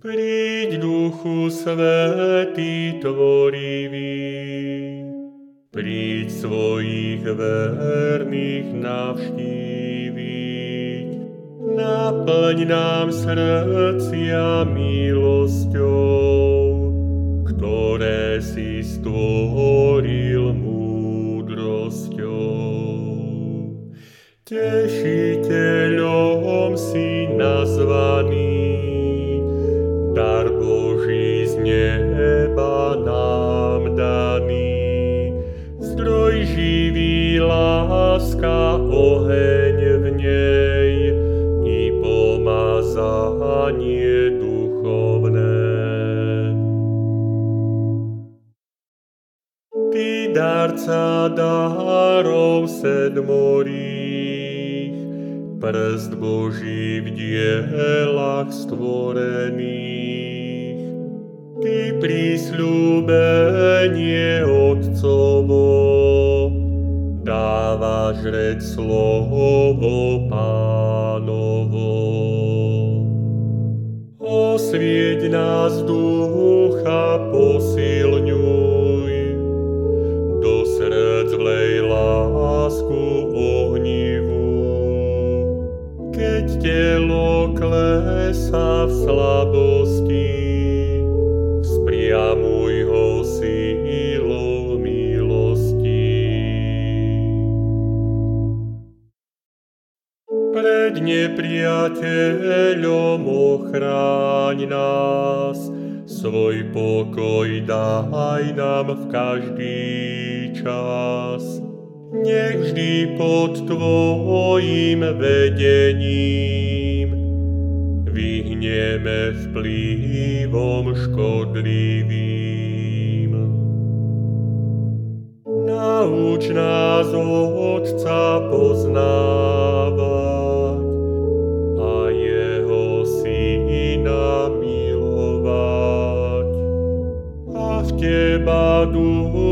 Príď, Duchu Svätý tvorivý, príď svojich verných navštíviť, naplň nám srdcia milosťou, ktoré si stvoril múdrosťou. Tešiteľom si nazvaný, dar Boží z neba nám daný, zdroj živý, láska, oheň v nej i pomazanie duchovné. Ty, darca darov sedmorých, prst Boží v dielach stvorených, Ty prisľúbenie Otcovo, dávaš reč slovo Pánovo. Osvieť nás, ducha posilňuj, do srdc vlej lásku ohnivú. Keď telo klesá v slabosti, spriamuj ho silou milosti. Pred nepriateľom ochráň nás, svoj pokoj daj nám v každý čas. Nech vždy pod Tvojím vedením vyhneme vplyvom škodlivým. Nauč nás Otca poznávať a jeho Syna milovať, a v Teba, Duchu